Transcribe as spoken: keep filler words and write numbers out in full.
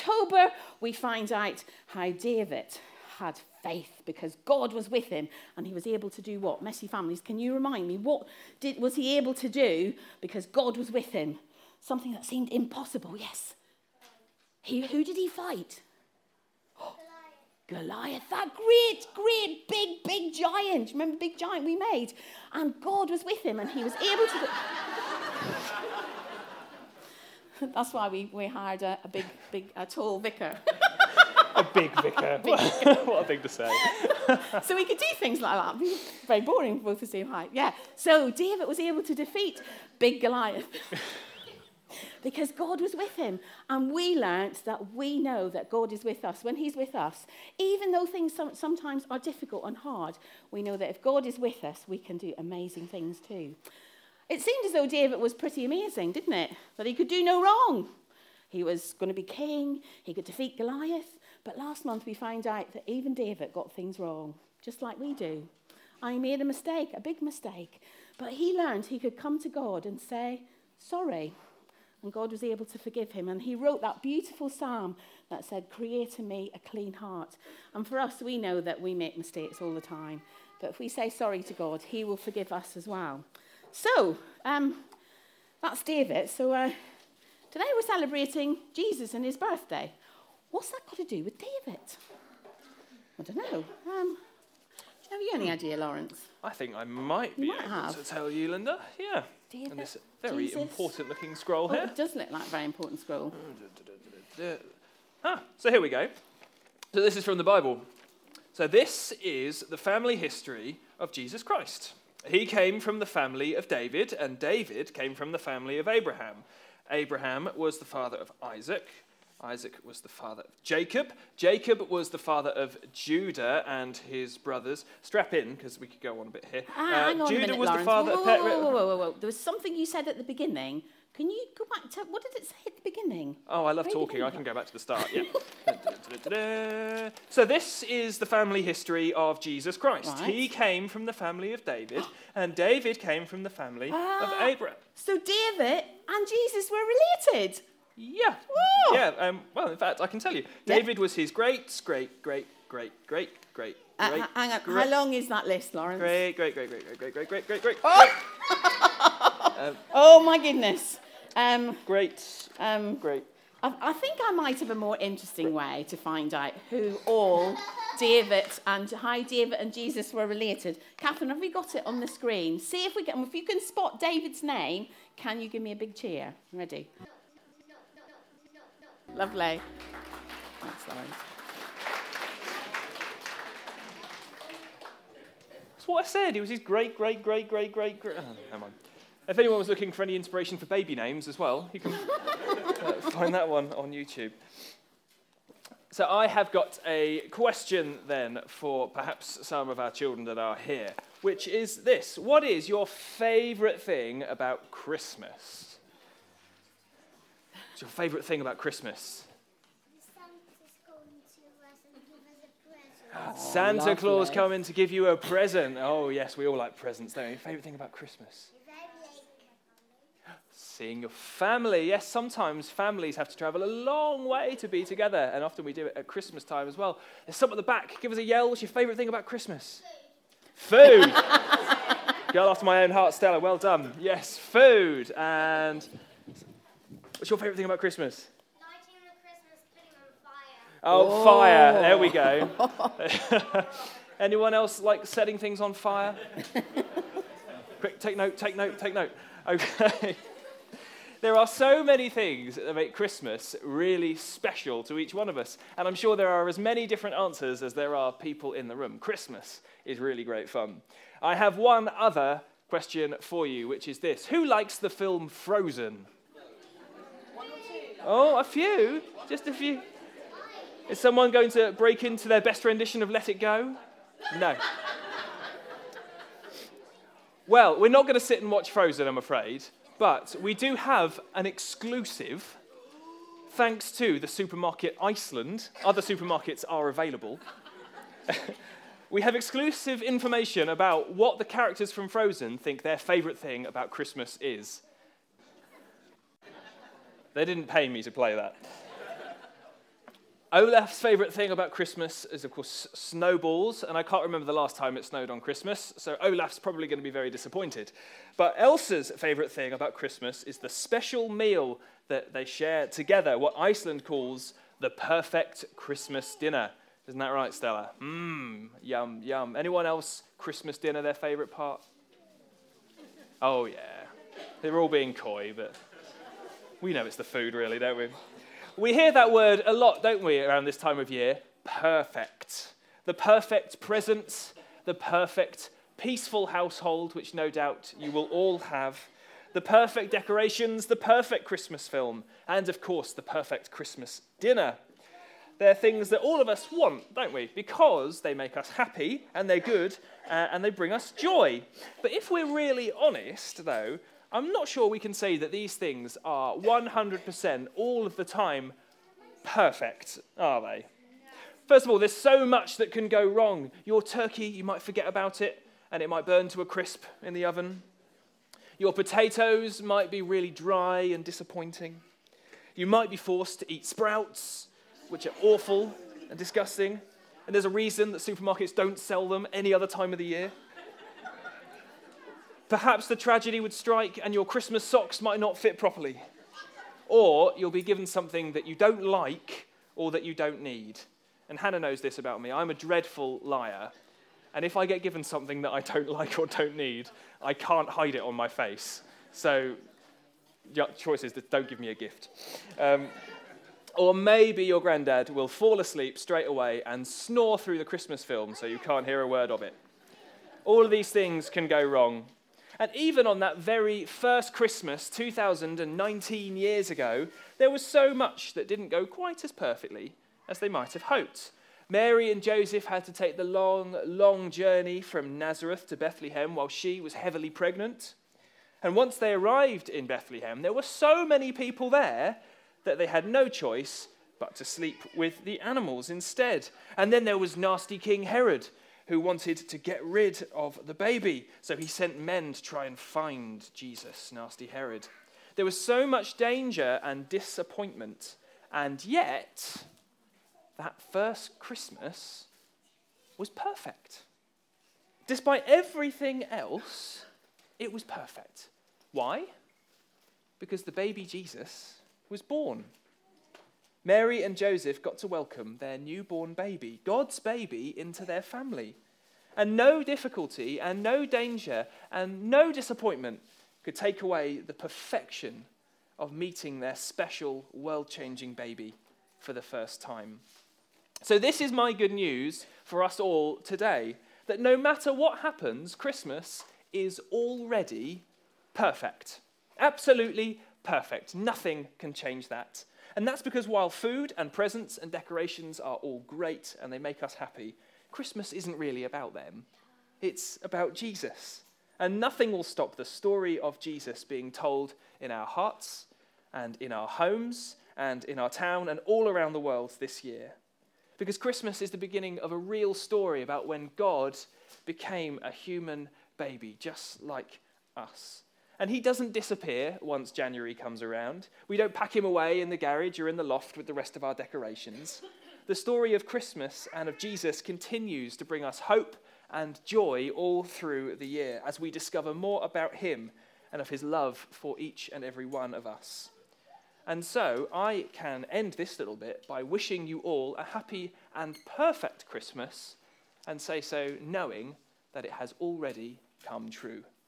October, we find out how David had faith because God was with him and he was able to do what? Messy families, can you remind me? What did was he able to do because God was with him? Something that seemed impossible, yes. He, who did he fight? Goliath. Goliath, that great, great, big, big giant. Remember the big giant we made? And God was with him and he was able to do... That's why we, we hired a, a big, big, a tall vicar. A big vicar. Big. What a thing to say. So we could do things like that. Very boring, both the same height. Yeah. So David was able to defeat big Goliath because God was with him. And we learnt that we know that God is with us. When he's with us, even though things sometimes are difficult and hard, we know that if God is with us, we can do amazing things too. It seemed as though David was pretty amazing, didn't it? That he could do no wrong. He was going to be king. He could defeat Goliath. But last month we found out that even David got things wrong, just like we do. I made a mistake, a big mistake. But he learned he could come to God and say, sorry. And God was able to forgive him. And he wrote that beautiful psalm that said, create in me a clean heart. And for us, we know that we make mistakes all the time. But if we say sorry to God, he will forgive us as well. So, um, that's David. So uh, today we're celebrating Jesus and his birthday. What's that got to do with David? I don't know. Um, have you any idea, Lawrence? I think I might be you might able have. to tell you, Linda. Yeah. David, and this very Jesus. important-looking scroll Oh, here. it does look like a very important scroll. Ah, so here we go. So this is from the Bible. So this is the family history of Jesus Christ. He came from the family of David, and David came from the family of Abraham. Abraham was the father of Isaac. Isaac was the father of Jacob. Jacob was the father of Judah and his brothers. Strap in, because we could go on a bit here. Ah, uh, hang on Judah a minute, was Lawrence. the father whoa, of whoa, Pe- whoa, whoa, whoa, whoa, whoa. There was something you said at the beginning. Can you go back to, what did it say at the beginning? Oh, I love Where talking. did I can go back to the start, yeah. So this is the family history of Jesus Christ. Right. He came from the family of David, and David came from the family Ah, of Abraham. So David and Jesus were related. Yeah. Whoa. Yeah. Um, well, in fact, I can tell you. Yeah. David was his great, great, great, great, great, great, Uh, great, h- hang on, great, how long is that list, Lawrence? great, great, great, great, great, great, great, great, great, great, Oh, um, oh my goodness. Um, great, um, great. I, I think I might have a more interesting way to find out who all David and how David and Jesus were related. Catherine, have we got it on the screen? See if we can. If you can spot David's name, can you give me a big cheer? Ready? Lovely. Thanks, Lawrence. That's what I said. He was his great, great, great, great, great, great. Oh, never mind. If anyone was looking for any inspiration for baby names as well, you can uh, find that one on YouTube. So I have got a question then for perhaps some of our children that are here, which is this. What is your favourite thing about Christmas? What's your favourite thing about Christmas? Santa's going to us and give us a present. Santa lovely. Claus coming to give you a present. Oh, yes, we all like presents, don't we? Favourite thing about Christmas? Seeing your family. Yes, sometimes families have to travel a long way to be together, and often we do it at Christmas time as well. There's some at the back. Give us a yell. What's your favourite thing about Christmas? Food. Girl after my own heart, Stella. Well done. Yes, food. And what's your favourite thing about Christmas? Lighting the Christmas pudding on fire. Oh, Oh. fire. There we go. Anyone else like setting things on fire? Quick, take note, take note, take note. Okay. There are so many things that make Christmas really special to each one of us. And I'm sure there are as many different answers as there are people in the room. Christmas is really great fun. I have one other question for you, which is this. Who likes the film Frozen? Oh, a few. Just a few. Is someone going to break into their best rendition of Let It Go? No. Well, we're not going to sit and watch Frozen, I'm afraid. But we do have an exclusive, thanks to the supermarket Iceland. Other supermarkets are available. We have exclusive information about what the characters from Frozen think their favourite thing about Christmas is. They didn't pay me to play that. Olaf's favourite thing about Christmas is, of course, snowballs, and I can't remember the last time it snowed on Christmas, so Olaf's probably going to be very disappointed. But Elsa's favourite thing about Christmas is the special meal that they share together, what Iceland calls the perfect Christmas dinner. Isn't that right, Stella? Mmm, yum, yum. Anyone else, Christmas dinner, their favourite part? Oh, yeah. They're all being coy, but we know it's the food, really, don't we? We hear that word a lot, don't we, around this time of year? Perfect. The perfect present, the perfect peaceful household, which no doubt you will all have. The perfect decorations, the perfect Christmas film, and of course, the perfect Christmas dinner. They're things that all of us want, don't we? Because they make us happy, and they're good, uh, and they bring us joy. But if we're really honest, though, I'm not sure we can say that these things are one hundred percent all of the time perfect, are they? First of all, there's so much that can go wrong. Your turkey, you might forget about it, and it might burn to a crisp in the oven. Your potatoes might be really dry and disappointing. You might be forced to eat sprouts, which are awful and disgusting, and there's a reason that supermarkets don't sell them any other time of the year. Perhaps the tragedy would strike and your Christmas socks might not fit properly. Or you'll be given something that you don't like or that you don't need. And Hannah knows this about me. I'm a dreadful liar. And if I get given something that I don't like or don't need, I can't hide it on my face. So, your choice is that don't give me a gift. Um, or maybe your granddad will fall asleep straight away and snore through the Christmas film so you can't hear a word of it. All of these things can go wrong. And even on that very first Christmas, two thousand nineteen years ago, there was so much that didn't go quite as perfectly as they might have hoped. Mary and Joseph had to take the long, long journey from Nazareth to Bethlehem while she was heavily pregnant. And once they arrived in Bethlehem, there were so many people there that they had no choice but to sleep with the animals instead. And then there was nasty King Herod, who wanted to get rid of the baby. So he sent men to try and find Jesus, nasty Herod. There was so much danger and disappointment. And yet, that first Christmas was perfect. Despite everything else, it was perfect. Why? Because the baby Jesus was born. Mary and Joseph got to welcome their newborn baby, God's baby, into their family. And no difficulty and no danger and no disappointment could take away the perfection of meeting their special, world-changing baby for the first time. So this is my good news for us all today, that no matter what happens, Christmas is already perfect. Absolutely perfect. Nothing can change that. And that's because while food and presents and decorations are all great and they make us happy, Christmas isn't really about them. It's about Jesus. And nothing will stop the story of Jesus being told in our hearts and in our homes and in our town and all around the world this year. Because Christmas is the beginning of a real story about when God became a human baby, just like us. And he doesn't disappear once January comes around. We don't pack him away in the garage or in the loft with the rest of our decorations. The story of Christmas and of Jesus continues to bring us hope and joy all through the year as we discover more about him and of his love for each and every one of us. And so I can end this little bit by wishing you all a happy and perfect Christmas and say so knowing that it has already come true.